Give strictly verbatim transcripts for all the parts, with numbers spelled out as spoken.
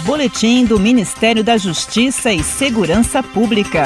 Boletim do Ministério da Justiça e Segurança Pública.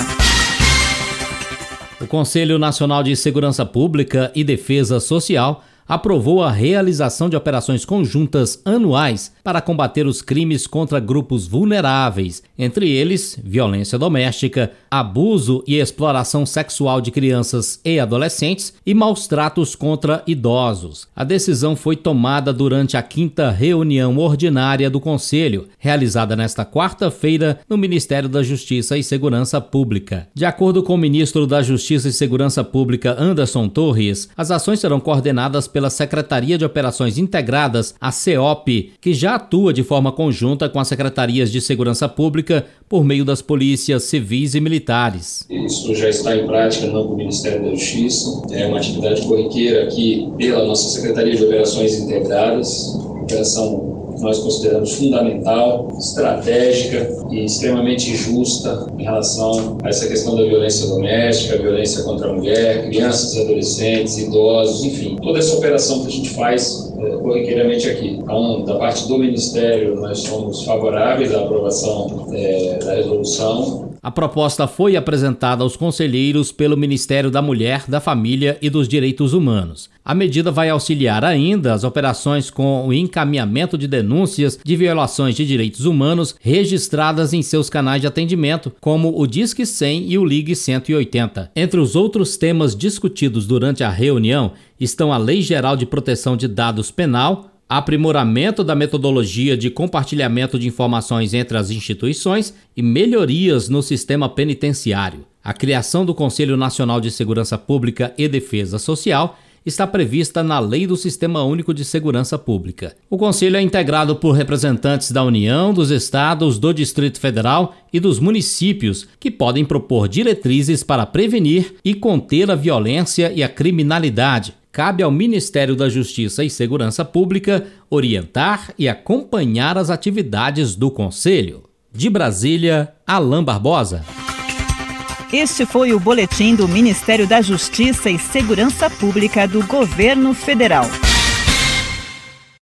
O Conselho Nacional de Segurança Pública e Defesa Social aprovou a realização de operações conjuntas anuais para combater os crimes contra grupos vulneráveis, entre eles violência doméstica, abuso e exploração sexual de crianças e adolescentes e maus tratos contra idosos. A decisão foi tomada durante a quinta reunião ordinária do Conselho, realizada nesta quarta-feira no Ministério da Justiça e Segurança Pública. De acordo com o ministro da Justiça e Segurança Pública, Anderson Torres, as ações serão coordenadas pela Secretaria de Operações Integradas, a SEOP, que já atua de forma conjunta com as Secretarias de Segurança Pública por meio das polícias civis e militares. Isso já está em prática no âmbito do Ministério da Justiça. É uma atividade corriqueira aqui pela nossa Secretaria de Operações Integradas, operação que nós consideramos fundamental, estratégica e extremamente justa em relação a essa questão da violência doméstica, a violência contra a mulher, crianças, adolescentes, idosos, enfim, toda essa operação que a gente faz é, corriqueiramente aqui. Então, da parte do Ministério, nós somos favoráveis à aprovação é, da resolução. A proposta foi apresentada aos conselheiros pelo Ministério da Mulher, da Família e dos Direitos Humanos. A medida vai auxiliar ainda as operações com o encaminhamento de denúncias de violações de direitos humanos registradas em seus canais de atendimento, como o Disque cem e o Ligue cento e oitenta. Entre os outros temas discutidos durante a reunião estão a Lei Geral de Proteção de Dados Penal, aprimoramento da metodologia de compartilhamento de informações entre as instituições e melhorias no sistema penitenciário. A criação do Conselho Nacional de Segurança Pública e Defesa Social está prevista na Lei do Sistema Único de Segurança Pública. O Conselho é integrado por representantes da União, dos Estados, do Distrito Federal e dos municípios, que podem propor diretrizes para prevenir e conter a violência e a criminalidade. Cabe ao Ministério da Justiça e Segurança Pública orientar e acompanhar as atividades do Conselho. De Brasília, Alain Barbosa. Este foi o Boletim do Ministério da Justiça e Segurança Pública do Governo Federal.